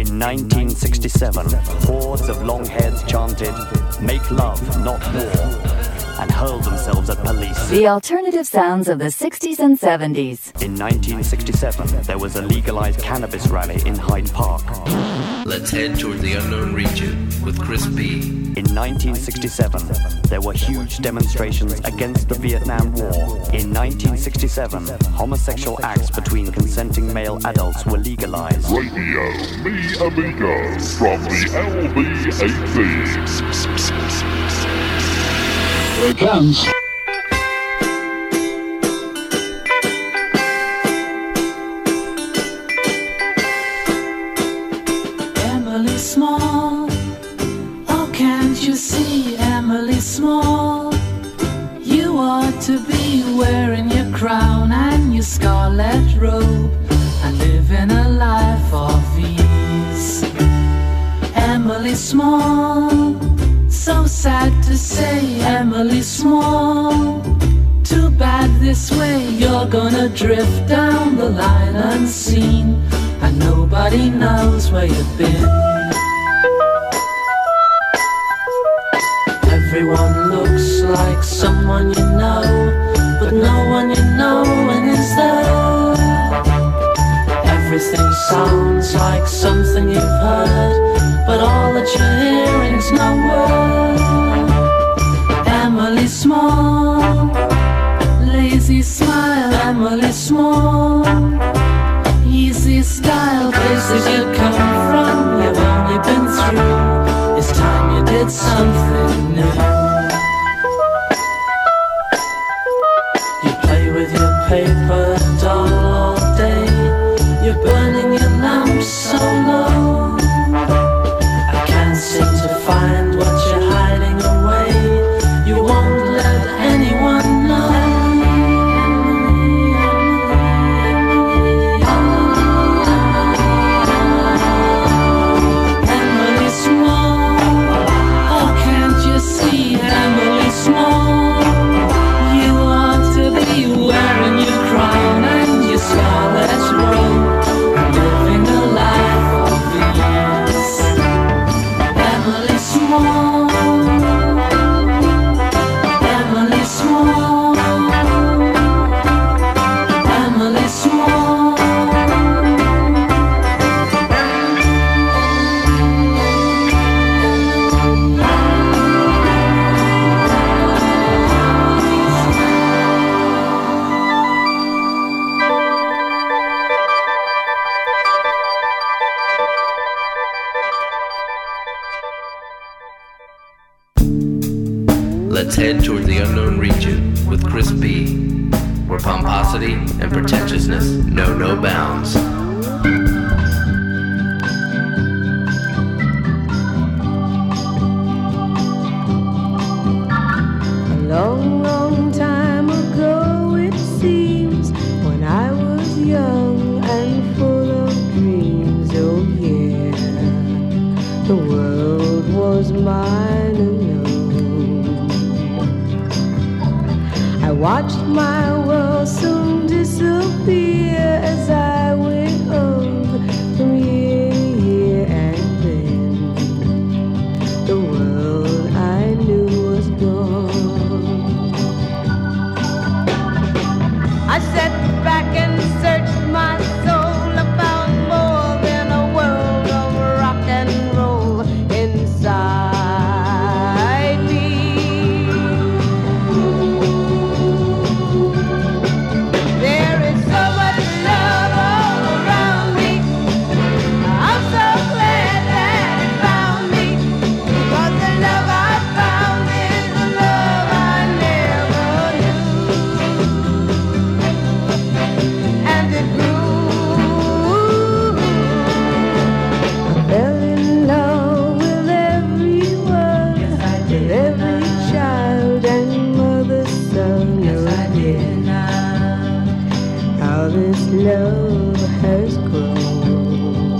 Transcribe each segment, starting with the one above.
In 1967, hordes of long-heads chanted, "Make love, not war," and hurled themselves at police. The alternative sounds of the 60s and 70s. In 1967, there was a legalized cannabis rally in Hyde Park. Let's head toward the unknown region with Chris B. In 1967, there were huge demonstrations against the Vietnam War. In 1967, homosexual acts between consenting male adults were legalized. Radio Me Amigo from the LB18. Here it comes. Emily Small, oh can't you see, Emily Small? You ought to be wearing your crown and your scarlet robe and living a life of ease. Emily Small, so sad to say, Emily Small. Too bad this way, you're gonna drift down the line unseen, and nobody knows where you've been. Everyone looks like someone you know, but no one you know is there. Everything sounds like something you've heard, but all that you're hearing's no word. Emily Small, lazy smile, Emily Small. Easy style, places you come from, you've only been through. It's time you did something new. You play with your paper doll all day, you're burning your lamp so low. I can't seem to find what you're hiding away, you won't let anyone know. Let's head toward the unknown region with Chris B, where pomposity and pretentiousness know no bounds. A long, long time ago it seems, when I was young and full of dreams, oh yeah, the world was mine alone. I watched my world soon disappear as I went on from year to year, and then the world I knew was gone. I sat back and searched my soul, I found more than a world of rock and roll inside me. There is so much love all around me. I'm so glad that it found me, because the love I found is the love I never knew. And it grew. I fell in love with everyone, with every child and mother's son. Yes, I did now. How this love has grown.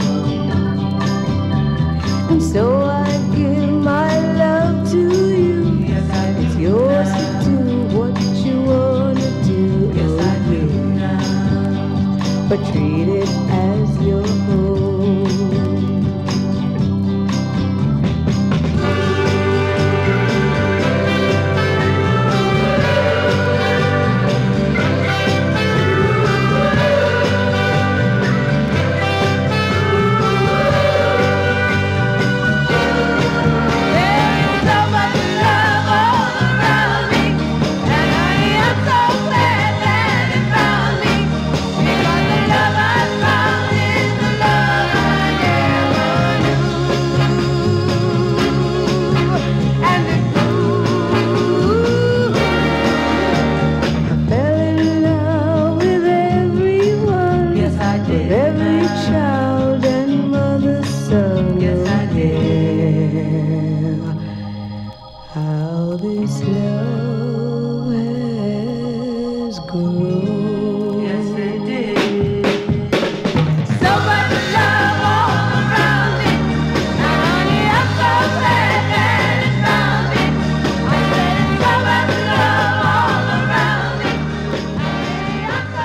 And so I give my love to you. Yes, I do. It's yours to do what you wanna do. Yes, I do now. But treat it as your own. flowers grow. Yes, they did. So much love all around me. Honey, I'm so glad that it found me. I said so much love all around me. Honey, I'm so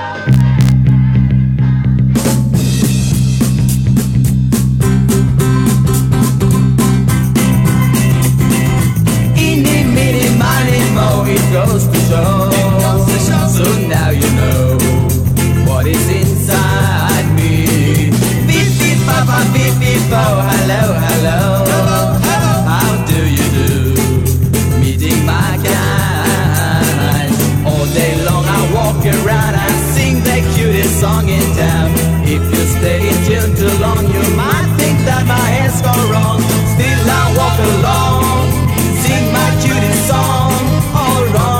Eeny, meeny, miny, mo, it goes to show. So now you know what is inside me. Beep, beep, papa, beep, beep, oh, hello, hello. How do you do? Meeting my kind. All day long I walk around and sing the cutest song in town. If you stay in tune too long, you might think that my hair's gone wrong. Still I walk along, sing my cutest song, all wrong.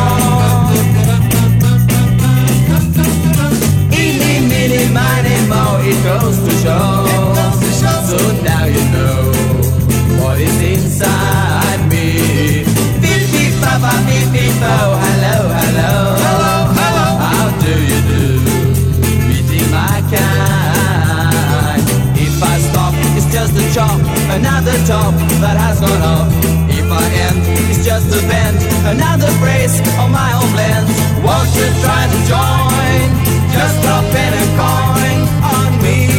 Eeny, meeny, miny, mo, it goes to show. So now you know what is inside me. Beep, beep, papa, beep, beep, oh, hello, hello. How do you do? Meeting my kind. If I stop, it's just a chop, another top that has gone off. If I end, it's just a bend, another phrase on my homeland. Won't you try to join? Just drop in a coin on me.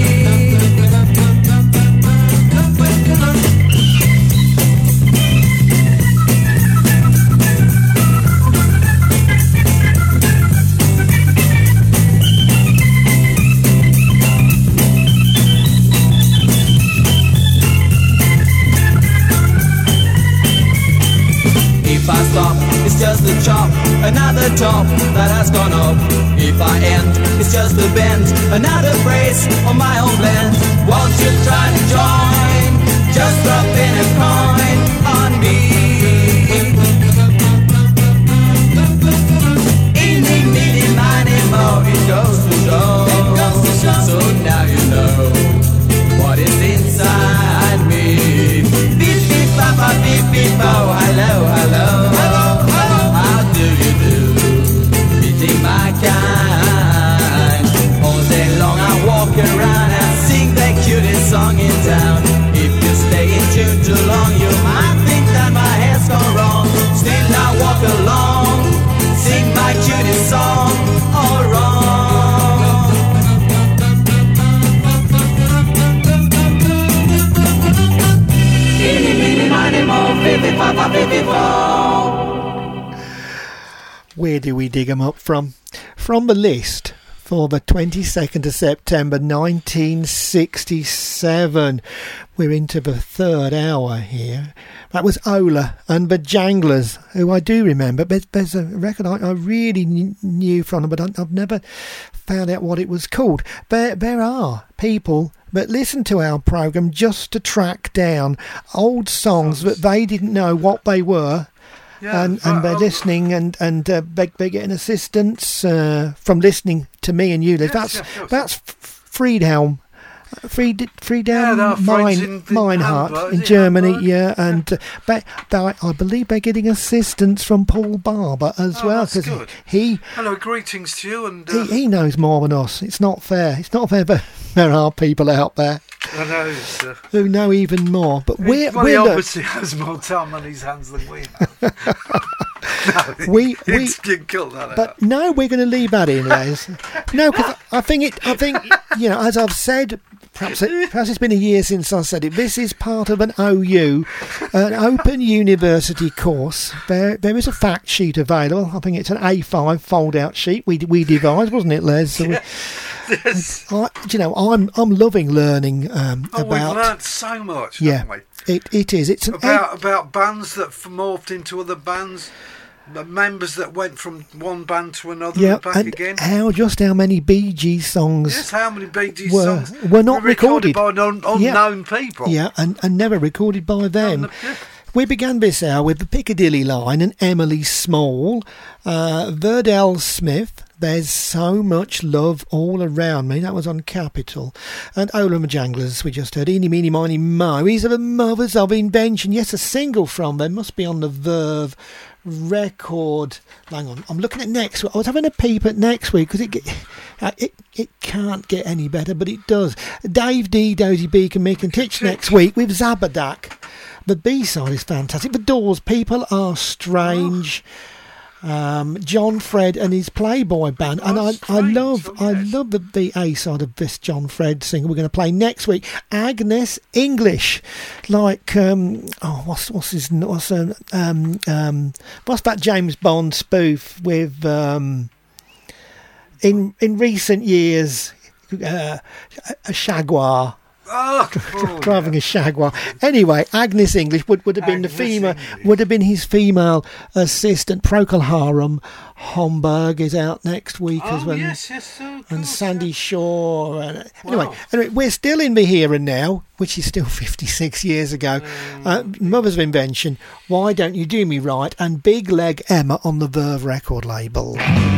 If I stop, it's just a chop, another top that has gone up. If I end, it's just a bend, another phrase on my homeland. Won't you try to join? Just drop in a coin on me. Eeny, meeny, miny, mo, it goes to show. So now you know what is inside me. Beep, beep, papa, beep, beep, oh, hello, hello. How do you do? Meeting my kind. All day long I walk around and sing the cutest song in town. If you stay in tune too long, you might think that my hair's gone wrong. Still I walk along, sing my cutest song, all wrong. Eeny, meeny, miny, mo, baby, papa, baby, Where do we dig them up from? From the list for the 22nd of September 1967. We're into the third hour here. That was Ola and the Janglers, who I do remember. There's a record I really knew from them, but I've never found out what it was called. There are people that listen to our programme just to track down old songs that they didn't know what they were. Yeah, and they're listening and they're getting assistance from listening to me and you. Yes, that's Friedhelm. Friedhelm Meinhardt in Germany, yeah, and I believe they're getting assistance from Paul Barber as well, because hello, greetings to you, and he knows more than us. It's not fair. It's not fair, but there are people out there I know, who know even more. But he obviously has more time on his hands than we have. we killed that but out. No, we're going to leave that in, Les. No, because I think as I've said. Perhaps it's been a year since I said it. This is part of an OU, an Open University course. There is a fact sheet available. I think it's an A5 fold-out sheet we devised, wasn't it, Les? So yes. I'm loving learning about. We've learnt so much, yeah, haven't we? It is. It's about bands that morphed into other bands. Members that went from one band to another and back again. How many Bee Gees songs? Yes, how many Bee Gees songs were not recorded by unknown people? Yeah, and never recorded by them. We began this hour with the Piccadilly Line and Emily Small, Verdell Smith, There's So Much Love All Around Me. That was on Capitol. And Ola and the Janglers, we just heard. Eeny, Meeny, Miny, Mo. These are the Mothers of Invention. Yes, a single from them. Must be on the Verve record. Hang on, I'm looking at next week. I was having a peep at next week because it can't get any better, but it does. Dave D, Dozy Beacon, Mick and Titch next week with Zabadak. The B-side is fantastic. The Doors, People Are Strange. John Fred and his Playboy band, and I love the A side of this John Fred single we're going to play next week. Agnes English, like what's that James Bond spoof with in recent years, a Jaguar. Driving a Jaguar. Anyway, Agnes English would have been would have been his female assistant. Procol Harum Homburg is out next week as well. Yes, and Sandy Shaw. Anyway, we're still in the here and now, which is still 56 years ago. Mothers of Invention, Why Don't You Do Me Right, and Big Leg Emma on the Verve record label.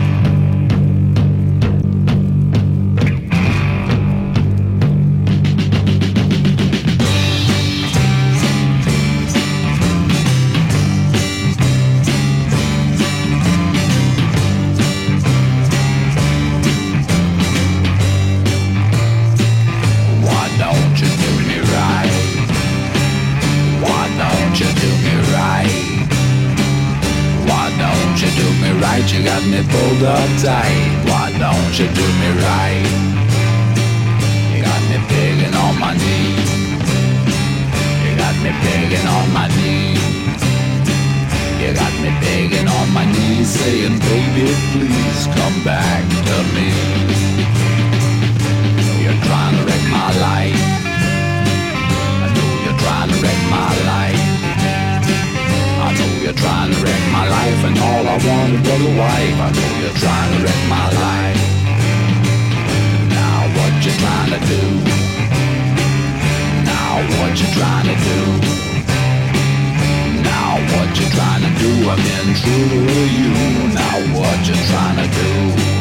You got me pulled up tight. Why don't you do me right? You got me begging on my knees. You got me begging on my knees. You got me begging on my knees, saying, baby, please come back to me. You're trying to wreck my life. I know you're trying to wreck my life. I know you're trying to wreck my life, and all I wanted was a wife. I know you're trying to wreck my life. Now what you trying to do? Now what you trying to do? Now what you trying to do? I've been true to you. Now what you trying to do?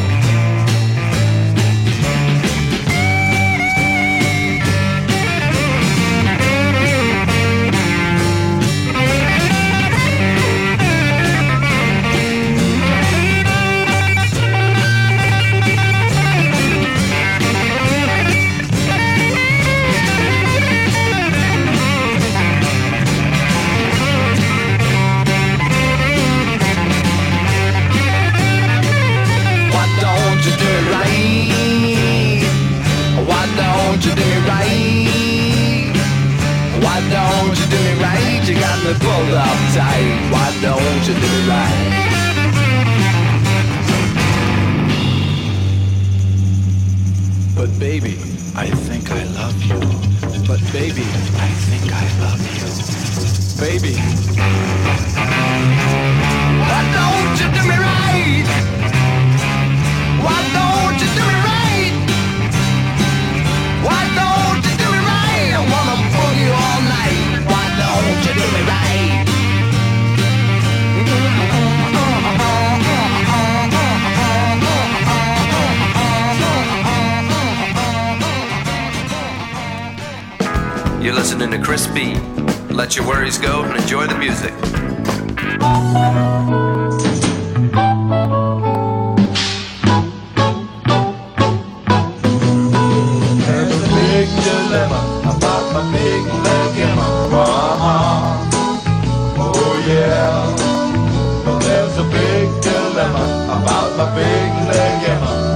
Pulled up tight. Why don't you do it right? But baby, I think I love you. But baby, I think I love you. Baby, why don't you do me right? Why don't you do me right? Why don't you do me right? I wanna pull you all night. Why don't you do me right? You're listening to Chris B. Let your worries go and enjoy the music. There's a big dilemma about my big leg Emma. Oh yeah. There's a big dilemma about my big leg Emma.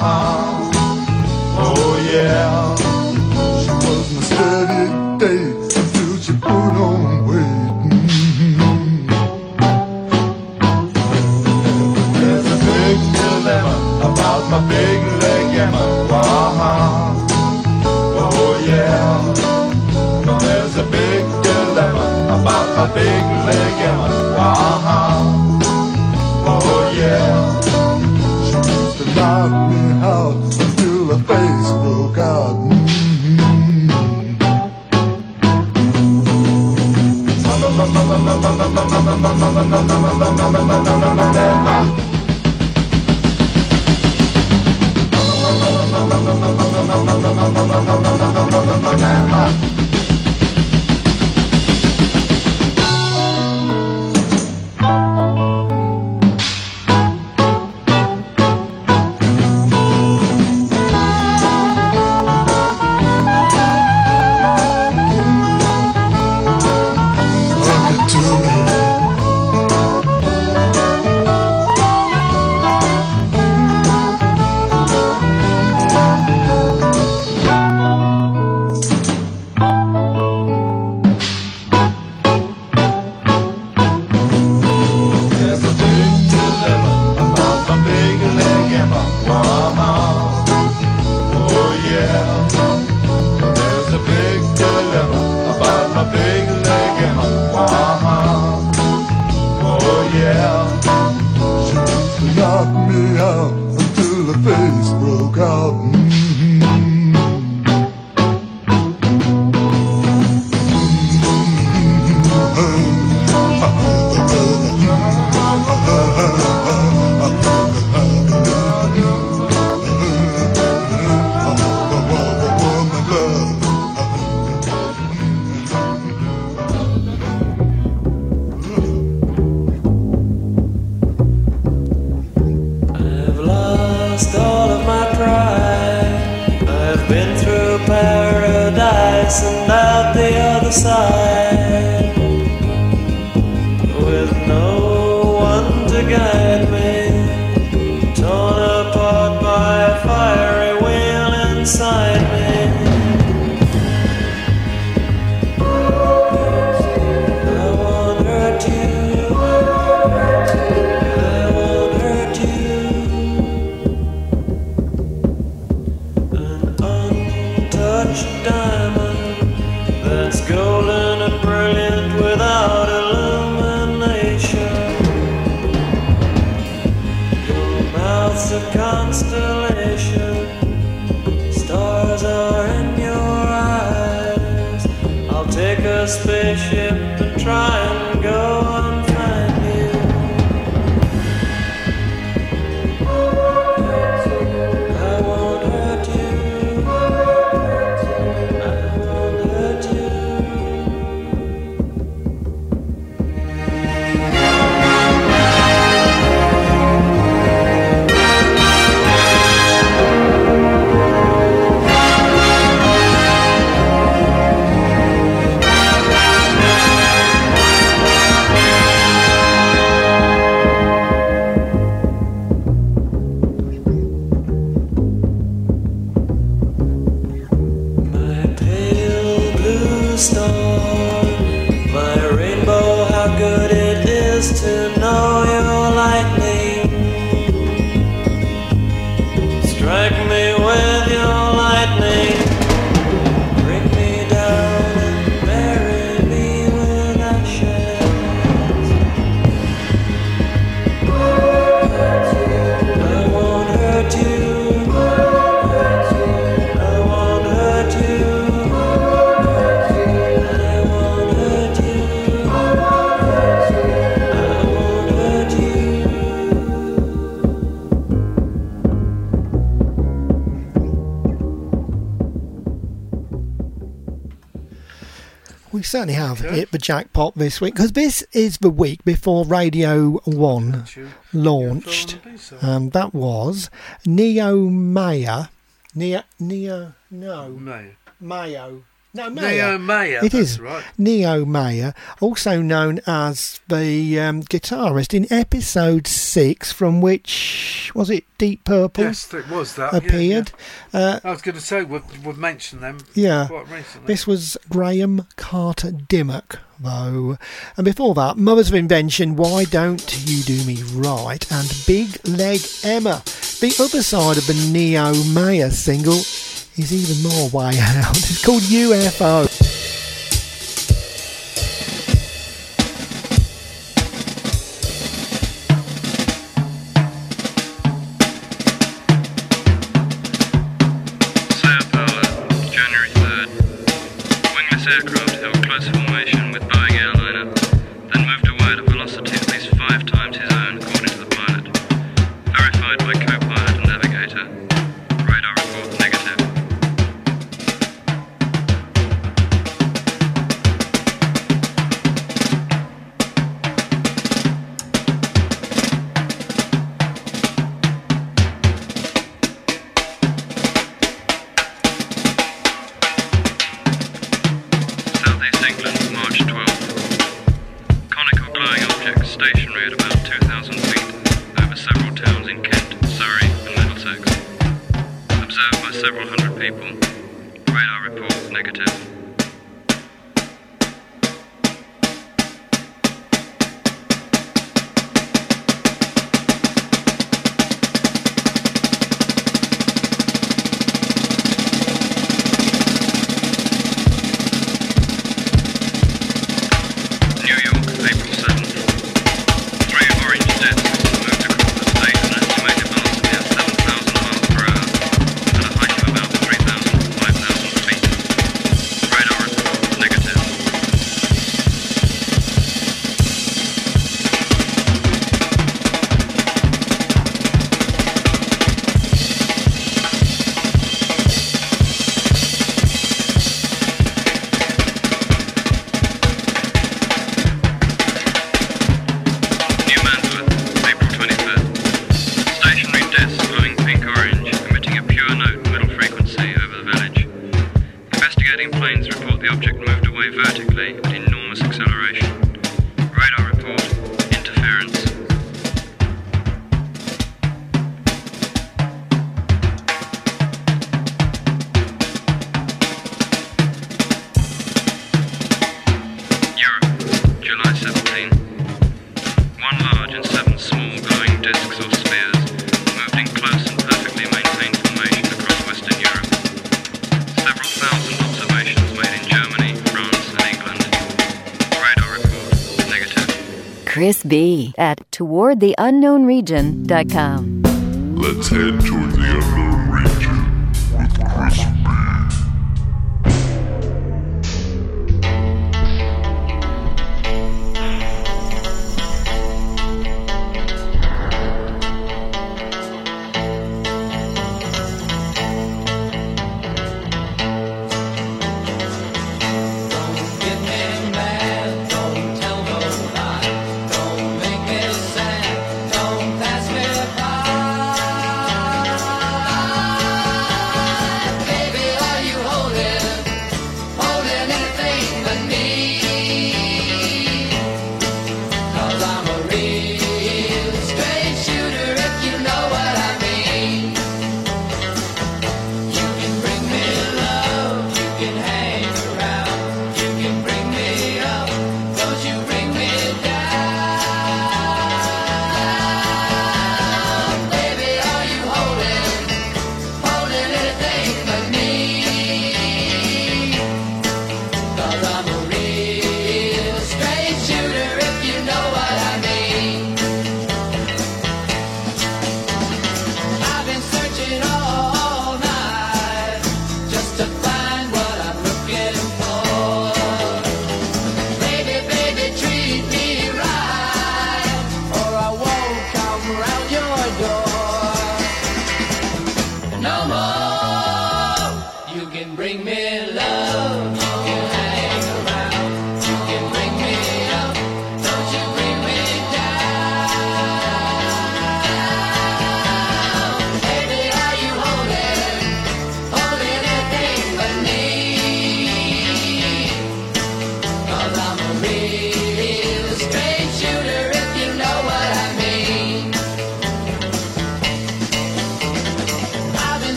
Oh yeah. Until she put on weight. There's a big dilemma about my big leg Emma. Oh yeah. There's a big dilemma about my big leg Emma. Oh yeah. She used to knock me out until her face broke out. Certainly have hit the jackpot this week, because this is the week before Radio 1 launched, and that was Neo Mayer. Neo Mayer. It is right. Neo Mayer, also known as the guitarist in episode 6, from which was it Deep Purple? Yes, it was that appeared. Yeah. I was going to say we've mentioned them. Yeah, quite recently. This was Graham Carter Dimmock, though, and before that, Mothers of Invention, Why Don't You Do Me Right, and Big Leg Emma. The other side of the Neo Mayer single is even more way out. It's called UFO. Sao Paulo, January 3rd. Wingless aircraft held close formation with Boeing airliner, then moved away at a velocity at least 5 times his own, according to the pilot. Verified by co-pilot and navigator. Radar report negative. East England, March 12th. Conical glowing objects stationary at about 2,000 feet over several towns in Kent, Surrey and Middlesex. Observed by several hundred people. Radar report negative. Chris B. at towardtheunknownregion.com. Let's head toward the unknown region with Chris B.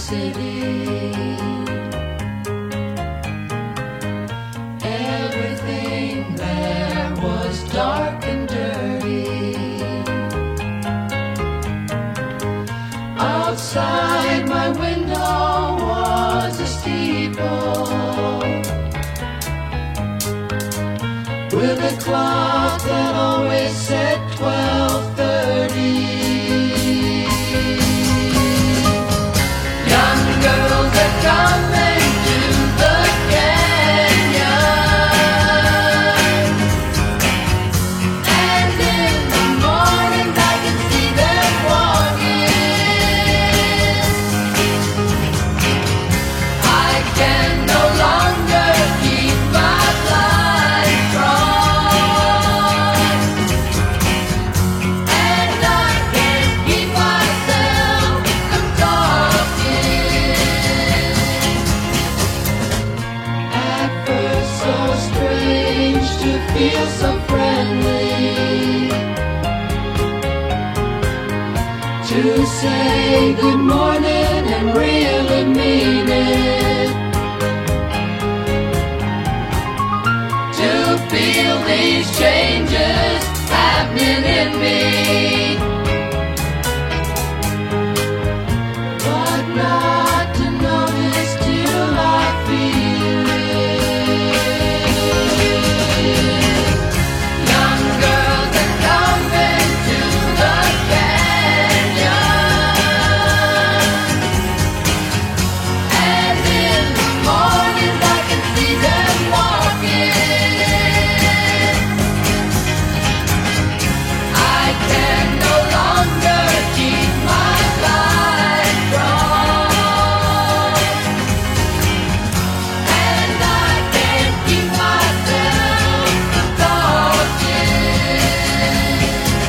city. Everything there was dark and dirty. Outside my window was a steeple with a clock that always said 12:30. Young girls are coming to the canyon, and in the morning I can see them walking. I can no longer keep my blind crossed, and I can't keep myself from talking. At first so strange to feel so friendly, to say good morning and really mean it, to feel these changes happening in me, but not to notice till I feel it. Young girls are coming to the canyon, and in the mornings I can see them walking. I can no longer keep my blind crossed, and I can't keep myself from talking.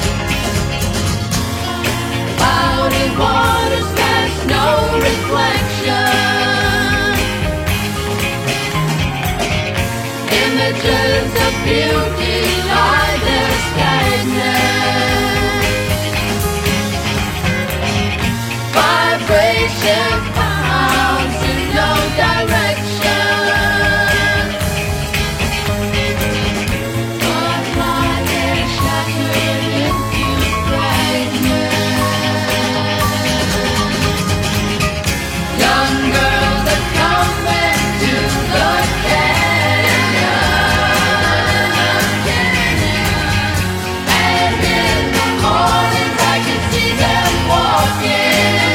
Clouded waters cast no reflection, images of beauty lie there stagnant. Vibration bounds in no direction, but lying shattered in few fragments. Young girls are coming to the canyon, and in the mornings I can see them walking.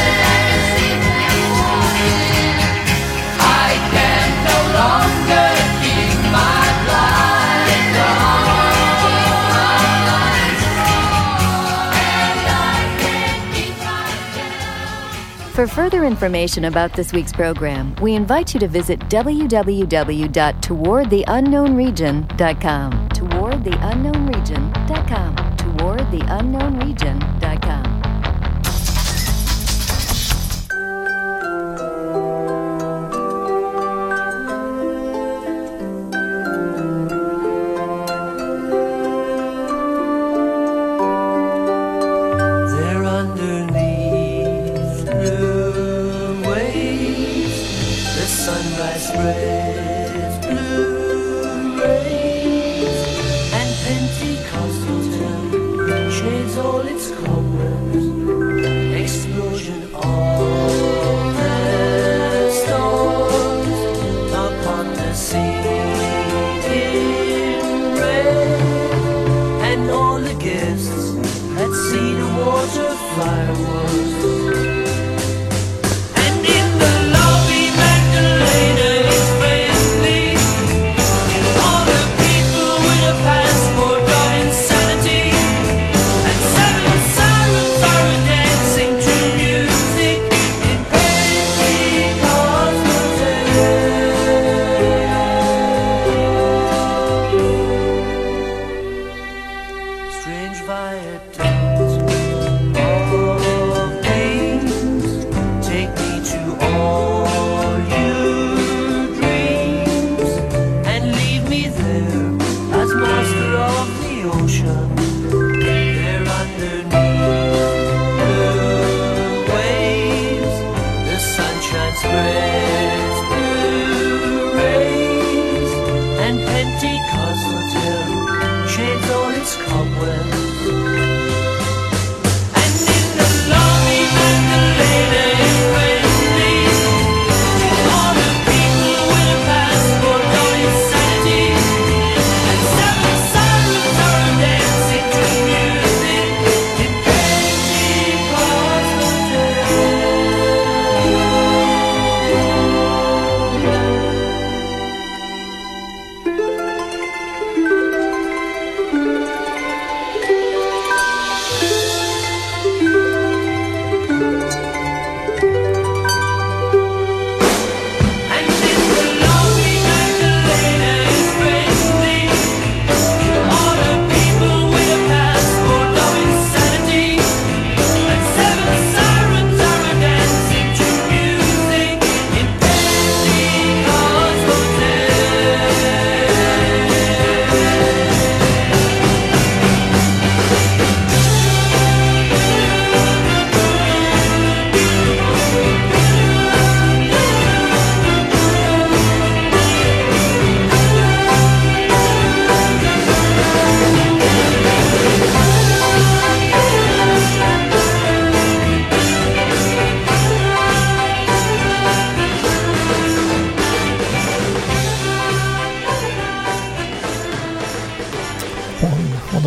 I can no longer keep my blind and I can't keep myself. For further information about this week's program, we invite you to visit www.towardtheunknownregion.com. Towardtheunknownregion.com. Towardtheunknownregion.com. There underneath blue waves, the sunrise spreads blue rays, and Pentecostal town shades all its cobwebs. Explosion of the stars upon the seething red, and all the guests had seen a water fireworks. And in the lobby, Magdalena is praising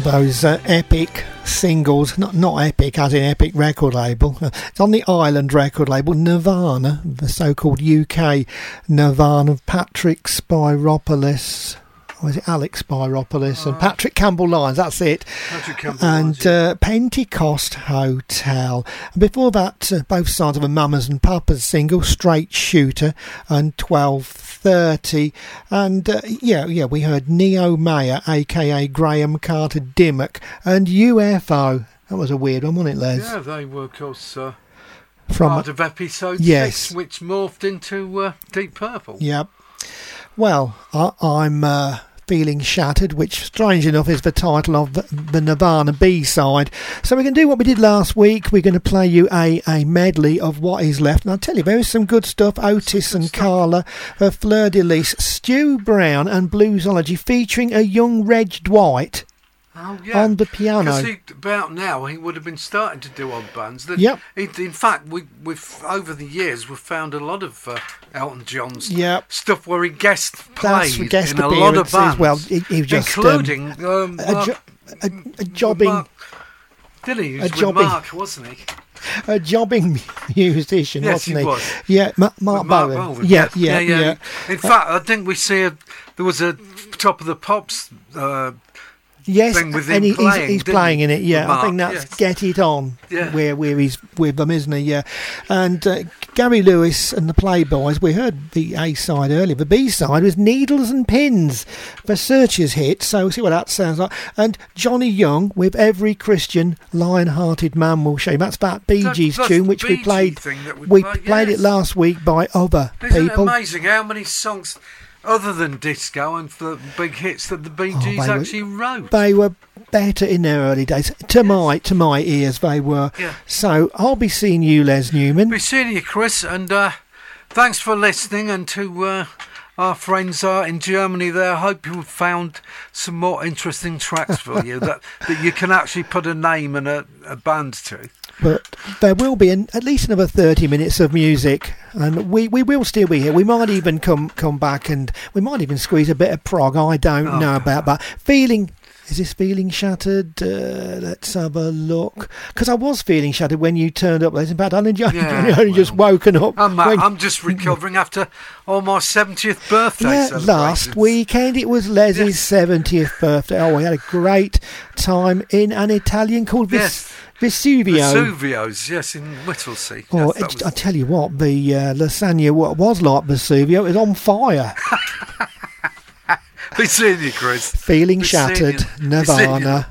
those epic singles, not epic as in epic record label. It's on the Island record label, Nirvana, the so-called UK Nirvana of Patrick Spyropoulos. Or is it Alex Spyropoulos and Patrick Campbell-Lyons? That's it. And Pentecost Hotel. And before that, both sides of a Mamas and Papas single, Straight Shooter and 12:30. And we heard Neo Mayer, aka Graham Carter Dimmock, and UFO. That was a weird one, wasn't it, Les? Yeah, they were, of course, from part of episode 6, which morphed into Deep Purple. Yep. Well, I'm feeling shattered, which, strange enough, is the title of the Nirvana B-side. So we're going to do what we did last week. We're going to play you a medley of what is left. And I'll tell you, there is some good stuff. Otis and Carla, Fleur de Lis, Stu Brown and Bluesology, featuring a young Reg Dwight. Oh, yeah. On the piano. Because about now he would have been starting to do odd bands. Yep. In fact, we've over the years we've found a lot of Elton John's stuff where he guest played in a lot of bands. Well, he just including a jobbing. Did he? He was with Mark, wasn't he? A jobbing musician, wasn't he? Yes, he was. Yeah, Mark Bowen. Yeah. In fact, I think we see there was a Top of the Pops. Yes, and he's playing in it. Yeah, I think that's Get It On, where he's with them, isn't he? Yeah, and Gary Lewis and the Playboys. We heard the A side earlier. The B side was Needles and Pins, the Searchers hit. So we'll see what that sounds like. And Johnny Young with Every Christian Lion-Hearted Man Will Show. That's that Bee Gees tune, which we played. We played it last week by other people. Isn't it amazing how many songs, other than disco and the big hits, that the Bee Gees actually wrote? They were better in their early days. To my ears, they were. Yeah. So I'll be seeing you, Les Newman. Be seeing you, Chris, and thanks for listening. And to our friends in Germany there, I hope you've found some more interesting tracks for you that you can actually put a name and a band to. But there will be at least another 30 minutes of music, and we will still be here. We might even come back, and we might even squeeze a bit of prog. I don't know about that. Is this feeling shattered? Let's have a look. Because I was feeling shattered when you turned up. In fact, I'd only just woken up. I'm just recovering after my 70th birthday celebration. Last weekend it was Leslie's 70th birthday. Oh, we had a great time in an Italian called Vesuvio. Vesuvio's, yes, in Whittlesea. Oh, I tell you what, the lasagna was like Vesuvio. It was on fire. Be seeing you, Chris. Feeling shattered, Nirvana.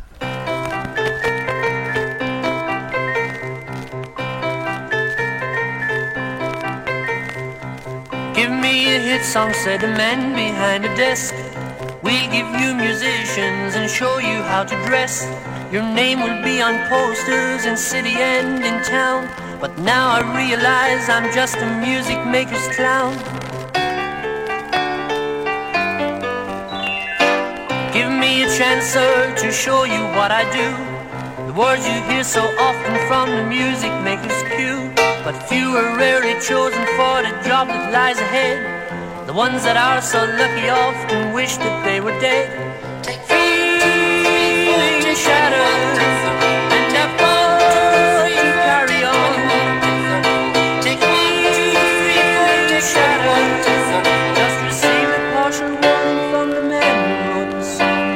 Give me a hit song, said the man behind the desk. We'll give you musicians and show you how to dress. Your name will be on posters in city and in town. But now I realize I'm just a music maker's clown. Give me a chance, sir, to show you what I do. The words you hear so often from the music maker's cue. But few are rarely chosen for the job that lies ahead. The ones that are so lucky often wish that they were dead. Feeling shattered, and they're forced to carry on. Take me shattered, just receive a partial warning from the man who wrote the song.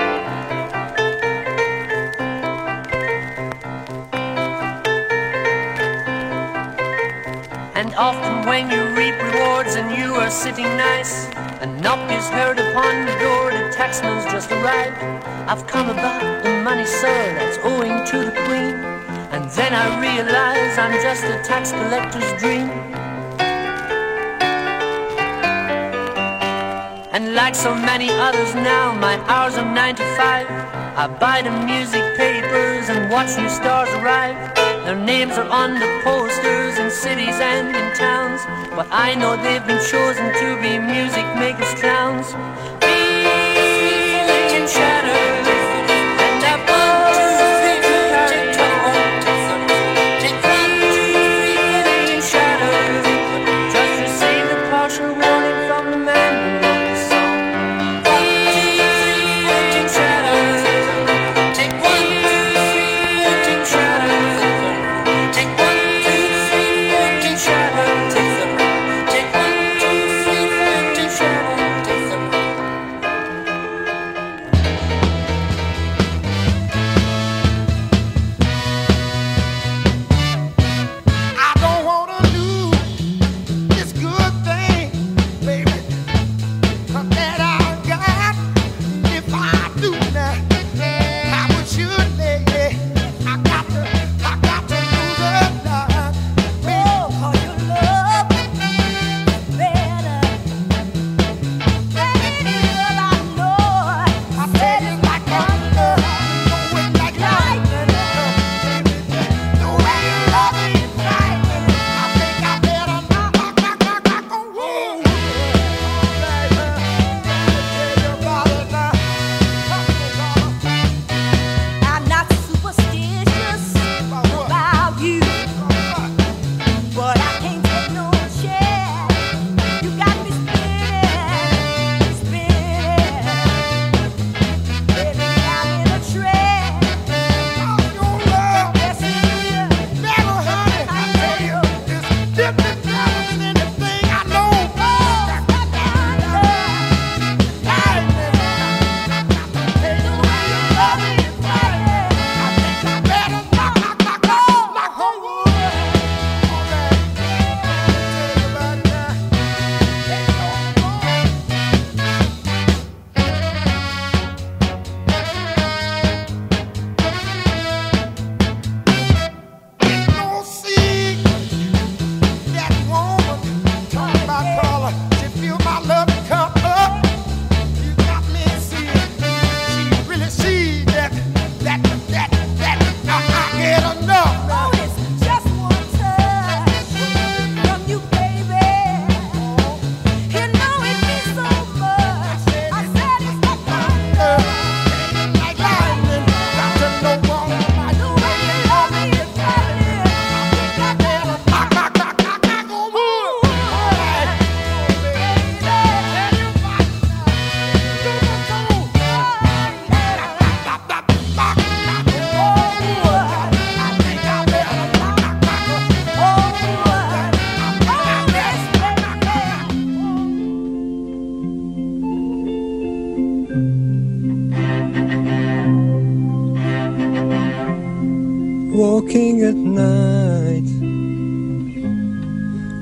And often when you reap rewards and you are sitting nice, a knock is heard upon the door, the taxman's just arrived. I've come about the money, sir, that's owing to the Queen. And then I realize I'm just a tax collector's dream. And like so many others now, my hours are 9 to 5. I buy the music papers and watch new stars arrive. Their names are on the posters in cities and in towns, but I know they've been chosen to be music makers' clowns. Feeling shattered, and I feeling shattered, just received a partial warning from the man who wrote the song. Feeling shattered,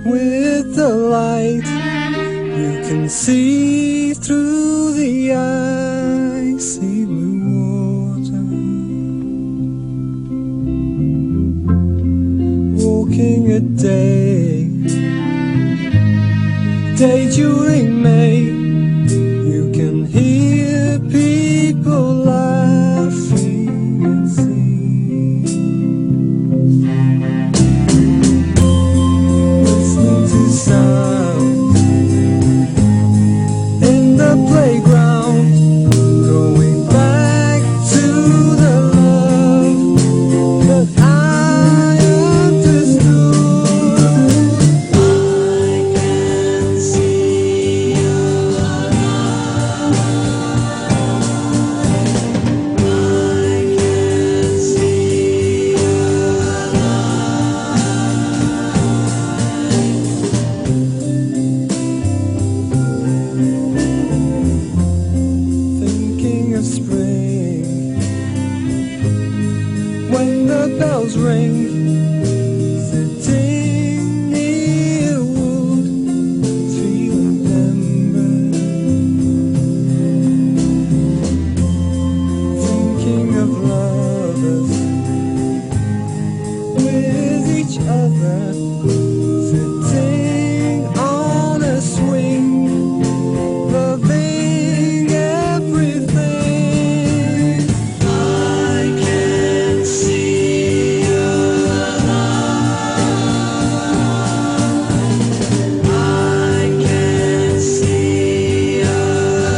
with the light. You can see through the icy blue water. Walking a day during May, you can hear people laughing and sing, listening to sound in the playground, going back to the love that I understood. I can see your love. I can see your thinking of spring when the bells ring, sitting near wood, feeling ember, thinking of lovers with each other, sitting on a swing, loving everything. I can see your love. I can see your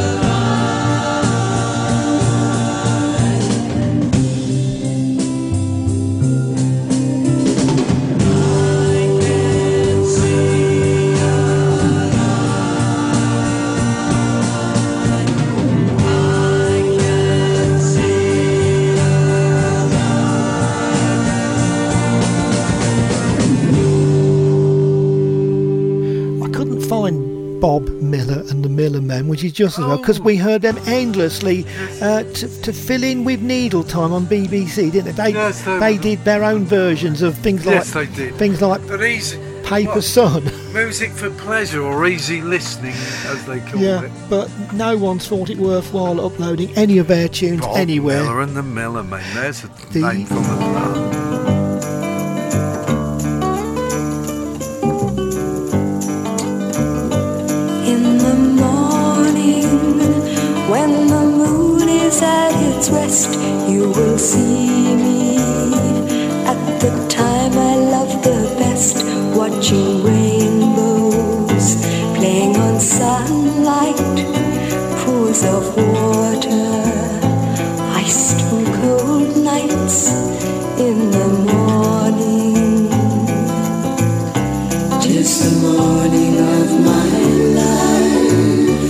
I couldn't find Bob Miller and the Miller Men, which is just as well, because we heard them endlessly to fill in with Needle Time on BBC, didn't they? Yes, They did their own versions of things like Yes, they did. things like But easy, Paper Sun. music for pleasure or easy listening, as they call Yeah, it. but no one's thought it worthwhile uploading any of their tunes Bob anywhere. Miller and the Miller Men. There's a The- name from the past. In the morning, when the moon is at its rest, you will see me at the time I love the best, watching rainbows, playing on sunlight, pools of water, iced and cold nights in the morning. 'Tis the morning of my life.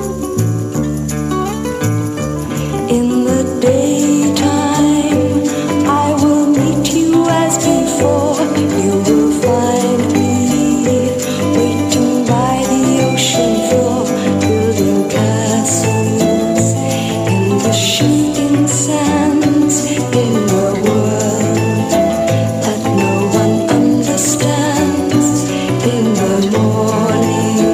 In the daytime, I will meet you as before. You will find me waiting by the ocean floor, building castles in the shifting sands, in the world that no one understands. In the morning,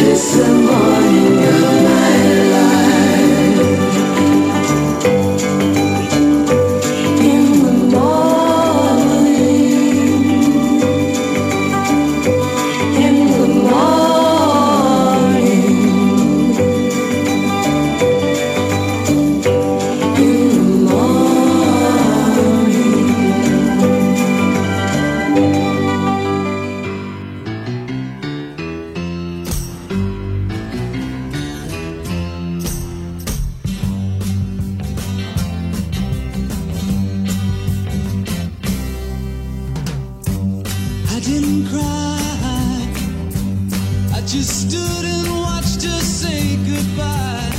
'tis the morning of my life. In the morning, in the morning, in the morning. I didn't cry. I just stood and watched her say goodbye.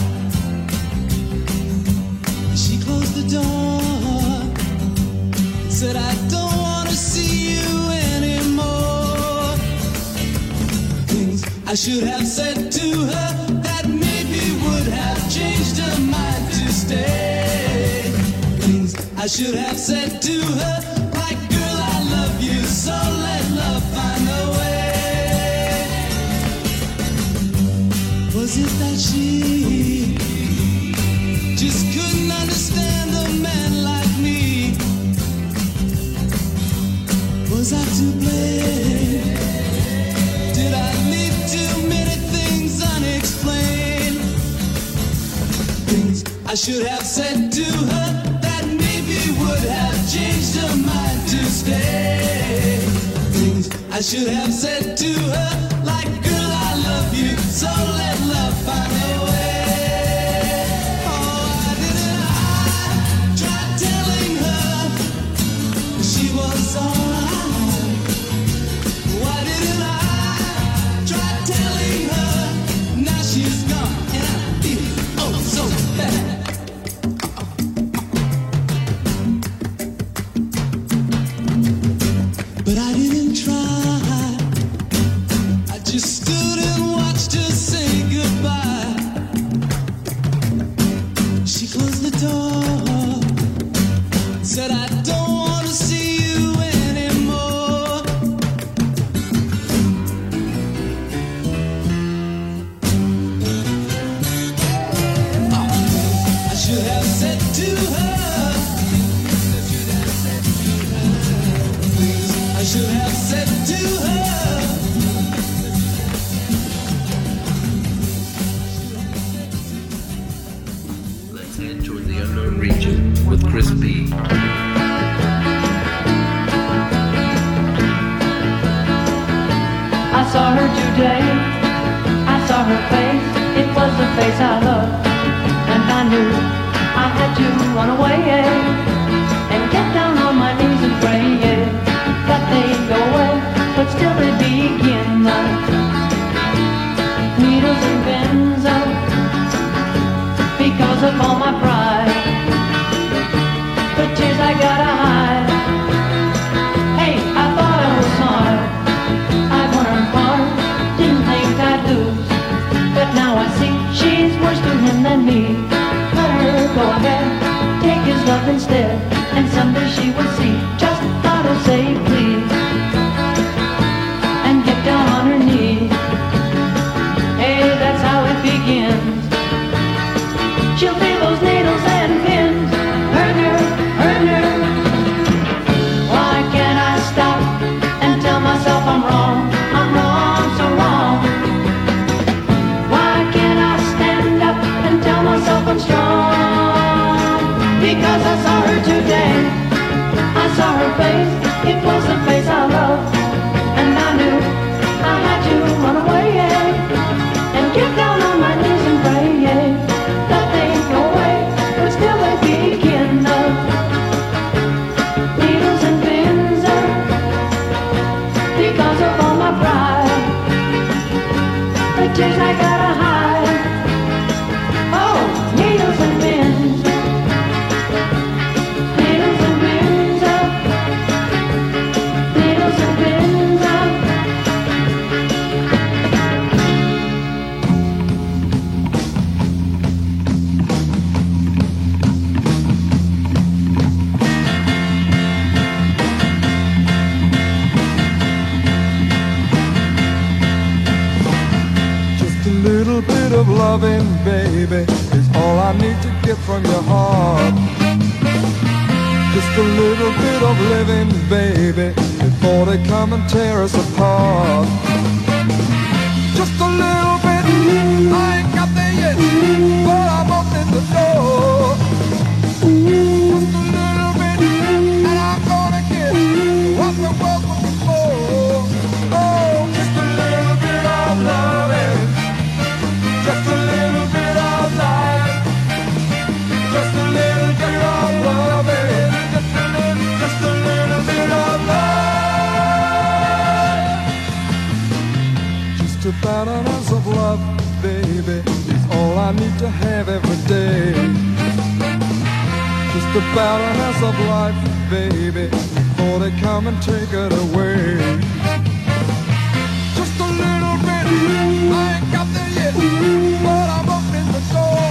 She closed the door, said, I don't want to see you anymore. Things I should have said to her that maybe would have changed her mind to stay. Things I should have said to her, like, girl, I love you, so let love find a way. Was it that she just couldn't understand a man like me? Was I to blame? Did I leave too many things unexplained? Things I should have said to her that maybe would have changed her mind to stay. Things I should have said to her, like, girl, I love you, so let love find a way. Oh, why didn't I try telling her she was alright? Why didn't I try telling her now she's gone and I feel oh so bad? But I didn't try. I just stood and watched her say goodbye. She closed the door, said, I don't want to see you anymore. I should have said to her, I should have said to her. Let's head toward the unknown region with Chris B. I saw her today, I saw her face, it was the face I loved, and I knew I had to run away and get down on my knees and pray that they'd go away, but still they begin. Needles and pins because of all my pride, the tears I gotta hide. Hey, I thought I was smart, I won her heart, didn't think I'd lose, but now I see she's worse to him than me. Let her go ahead, take his love instead, and someday she will see just how to say please and get down on her knees. Hey, that's how it begins. She'll feel those needles and pins, hurt her, hurt her. Why can't I stop and tell myself I'm wrong, so wrong? Why can't I stand up and tell myself I'm strong? Because I saw her today, I saw her face, it was the face I loved, and I knew I had to run away and get down on my knees and pray that they'd go away, but still they begin. Needles and pins because of all my pride, the tears I gotta hide. Oh, needles and pins, needles and pins, needles and pins. little bit of loving, baby, is all I need to get from your heart. Just a little bit of living, baby, before they come and tear us apart. Just a little bit, I ain't got there yet, but I'm opening the door. Just a little bit, and I'm gonna get what the world's looking for. Oh, just a little bit of loving, just a little bit of life, just a little bit of loving, just a little bit of life. Just about an ounce of love, baby, is all I need to have every day. Just about an ounce of life, baby, before they come and take it away. Just a little bit, I ain't got there yet, but I'm opening the door.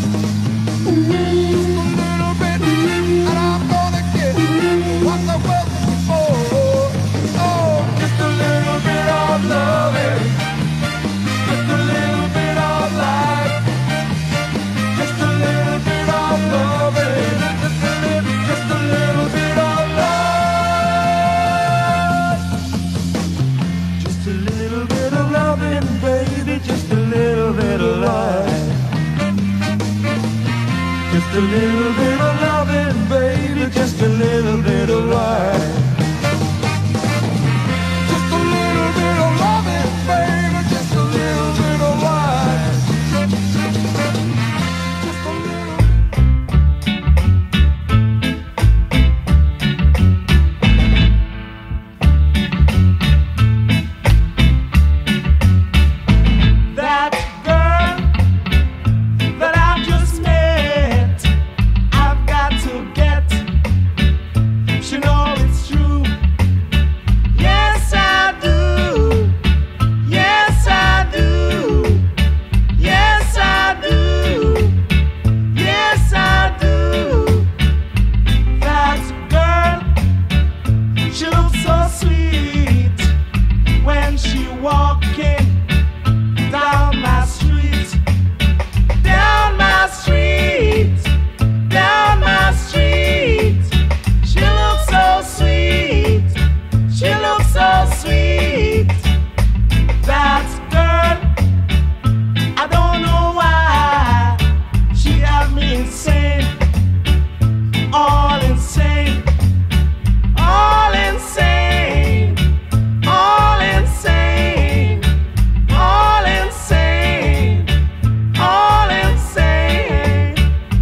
Just a little bit, and I'm gonna get what the world's looking for. Oh, just a little bit of loving, just a little bit of life, just a little bit of loving, just a little bit of life. Just a little bit of loving, baby, just a little bit of life. Just a little bit of loving, baby, just a little bit of life. Just a little bit of loving, baby, just a little bit of life. Just a little. That girl that I've just met, I've got to get. She knows it's true. Yes, I do. Yes, I do. Yes, I do. Yes, I do. That girl, she looks so sweet when she walking down my street, down my street, down my street. She looks so sweet, she looks so sweet. That girl, I don't know why she had me insane, all insane, all insane, all insane, all insane, all insane.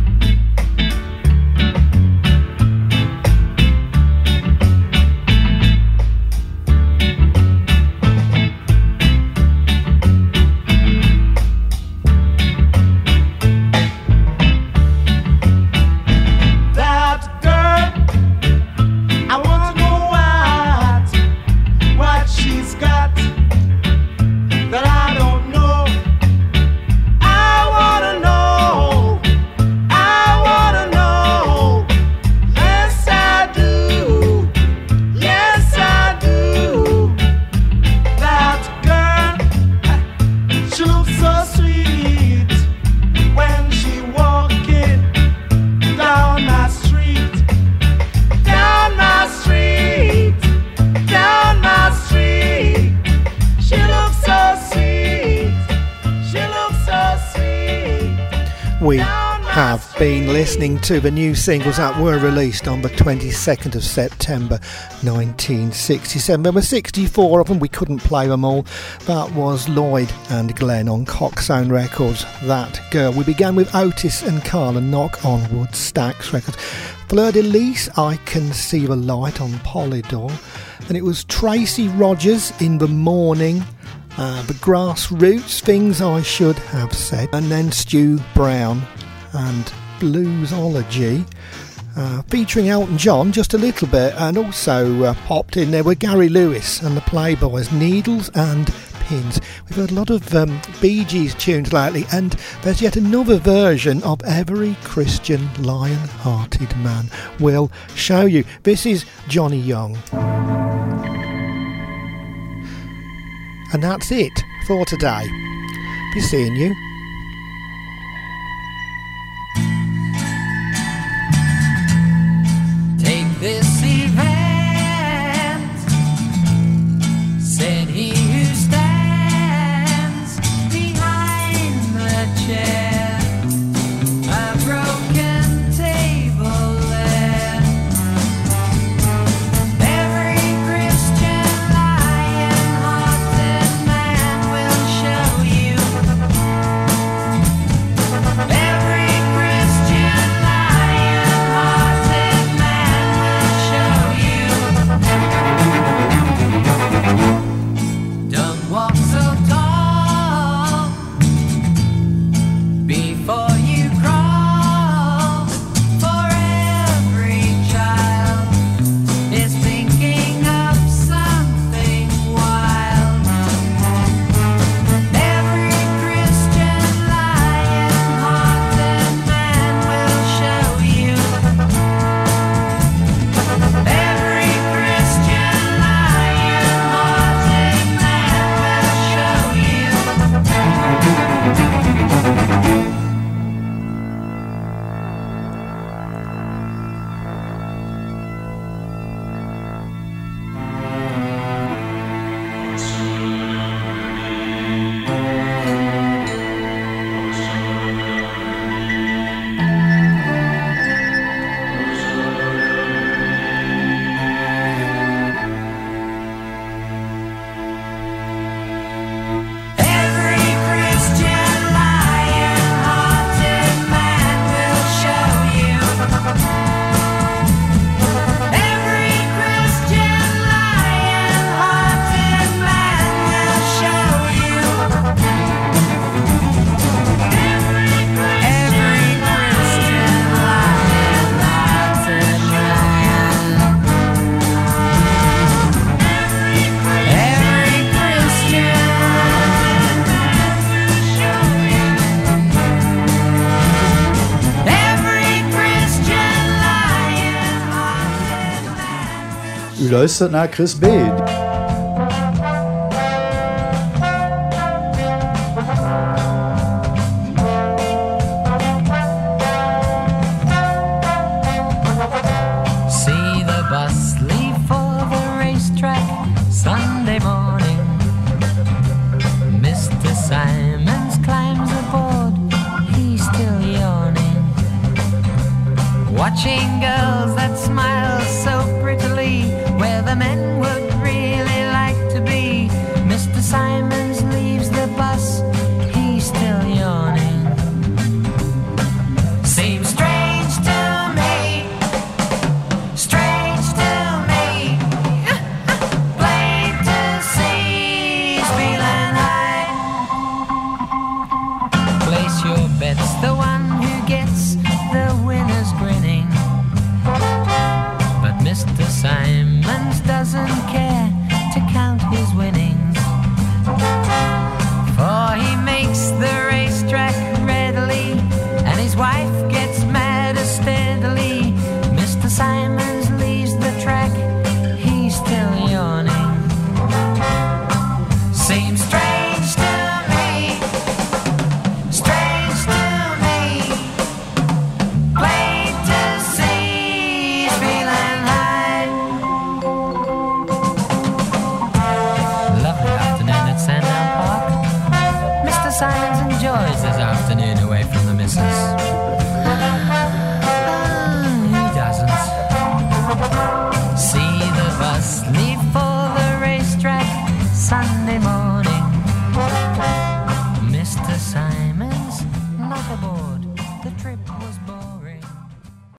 That girl, I want to know what she's got that I don't know. I wanna know, I wanna know. Yes, I do, yes, I do. That girl, she looks so sweet when she walking down my street, down my street, down my street. She looks so sweet, she looks so sweet. We have been listening to the new singles that were released on the 22nd of September 1967. There were 64 of them, we couldn't play them all. That was Lloyd and Glenn on Coxsone Records, That Girl. We began with Otis and Carl and Knock on Wood Stax Records. Fleur de Lis, I Can See the Light on Polydor. And it was Tracy Rogers, In the Morning. The Grassroots, Things I Should Have Said, and then Stu Brown and Bluesology, featuring Elton John just a little bit, and also popped in there with Gary Lewis and the Playboys, Needles and Pins. We've heard a lot of Bee Gees tunes lately, and there's yet another version of Every Christian Lion-Hearted Man. We'll show you. This is Johnny Young. And that's it for today. Be seeing you. Take this event, said he who stands behind the chair, a broken table there. Every Christian lion-hearted man will show you. Every Christian lion-hearted man will show you. Don't walk so tall before you crawl, for every child is thinking of something wild. Every Christian lion-hearted man will show you. Every Christian lion-hearted man will show you. Every Christian lion-hearted man will show you. Every Christian lion-hearted man will show you. Every Christian lion-hearted man. Every Christian. Every Christian lion-hearted man. U luistert naar Chris B. See the bus leave for the racetrack Sunday morning. Mr. Simons climbs aboard, he's still yawning. Watching girls that smile so prettily, where the men would really like to be. Mr. Simons leaves the bus, he's still yawning. Seems strange to me, strange to me. Plain to see, he's feeling high. Place your bets, the one who gets the winner's grinning. But Mr. Simons doesn't care to count his winnings, for he makes the racetrack readily, and his wife gets madder steadily. Mr. Simons leaves the track, he's still yawning. Seems strange to me, strange to me. Plain to see, he's feeling high. Lovely afternoon at Sandown Park. Mr. Simons enjoys his afternoon away from the missus. Who doesn't? See the bus leave for